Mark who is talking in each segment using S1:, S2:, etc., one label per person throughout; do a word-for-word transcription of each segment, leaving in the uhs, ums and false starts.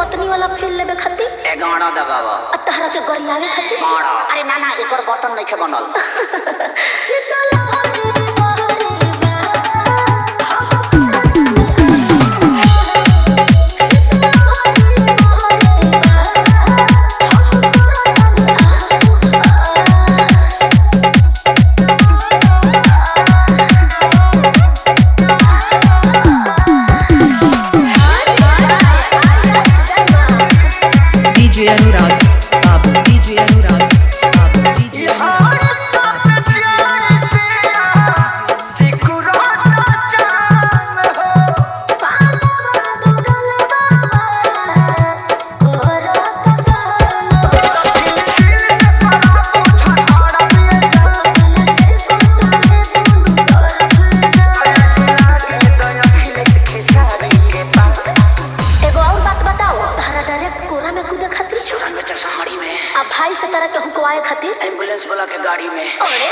S1: पत्नी वाला फील लेबे खातिर
S2: ए गाना दबावा
S1: आ तहरा के गरियावे खातिर
S2: गाना अरे ना ना एकर बटन नइखे बनल भाई से तरह के हुकवाए खातिर एम्बुलेंस वाला के गाड़ी में
S1: अरे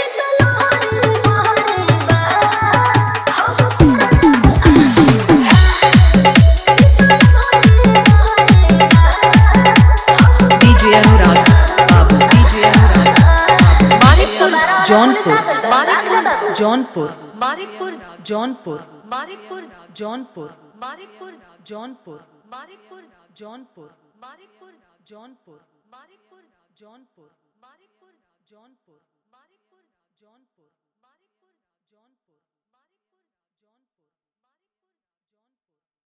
S3: डीजे अनुराग बाबू डीजे अनुराग मानिकपुर जौनपुर जौनपुर मानिकपुर जौनपुर मानिकपुर जौनपुर मानिकपुर जौनपुर मानिकपुर जौनपुर मानिकपुर जौनपुर मानिकपुर जौनपुर मानिकपुर जौनपुर मानिकपुर जौनपुर